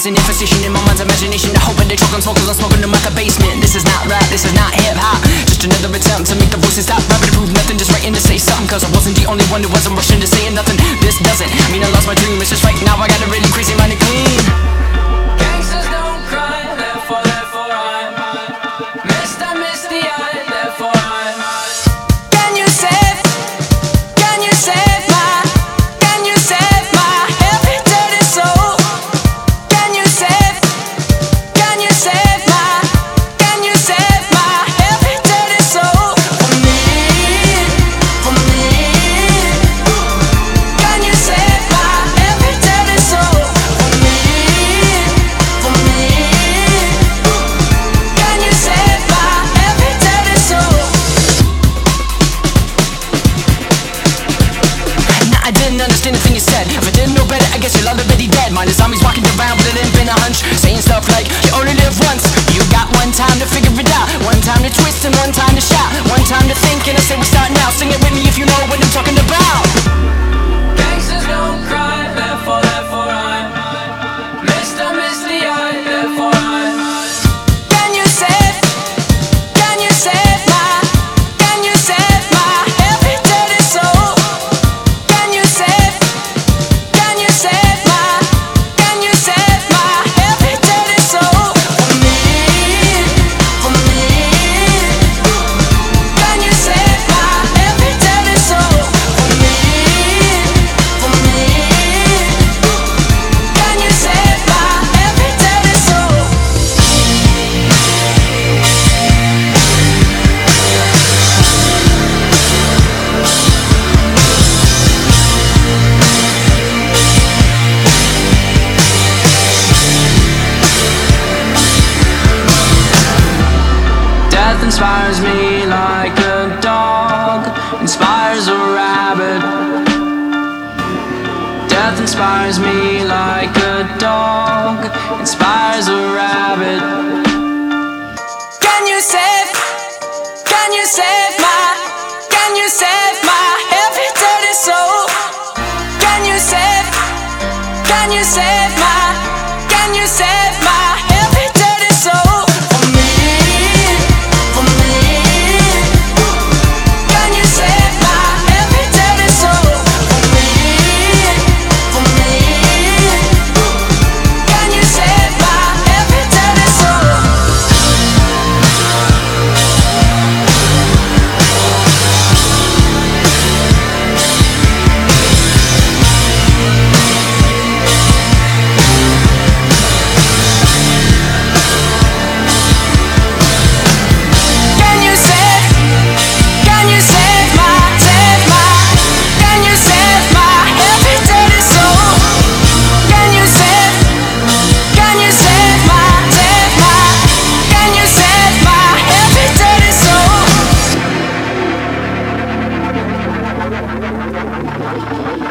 There's an infestation in my mind's imagination. I hope they choke on smoke cause I'm smoking them out the basement. This is not rap, this is not hip-hop. Just another attempt to make the voices stop rapping to prove nothing, just writing to say something. Cause I wasn't the only one who wasn't rushing to saying nothing. This doesn't mean I lost my dream, it's just right now I got a really crazy mind to clean. Gangsters don't cry, therefore I'm Mr. Misty Eye, therefore I'm Can you save my every dirty soul? Can you save my every dirty soul? For me. Can you save my every dirty soul? For me. Can you save my every dirty soul? Nah, I didn't understand the thing you said. If I didn't know better, I guess you're already dead. Mine is zombies walking around with it ain't been a hunch, saying stuff like you only live once. You got one time to figure it out, one time to twist and one time to shout, one time to think. And I say we start now. Sing it with me if you know what I'm talking about. Gangsters don't cry, therefore I'm Mr. Misty Eye, therefore I'm Can you save my every dirty soul? Can you save my every dirty soul? For me. Can you save my every dirty soul? For me. Can you save my every dirty soul? Death inspires me like a dog inspires a rabbit. Death inspires me like a dog inspires a rabbit. Can you save my every dirty soul? Can you save my every dirty soul? For me. Can you save my every dirty soul? For me. Can you save my every dirty soul? Can you save my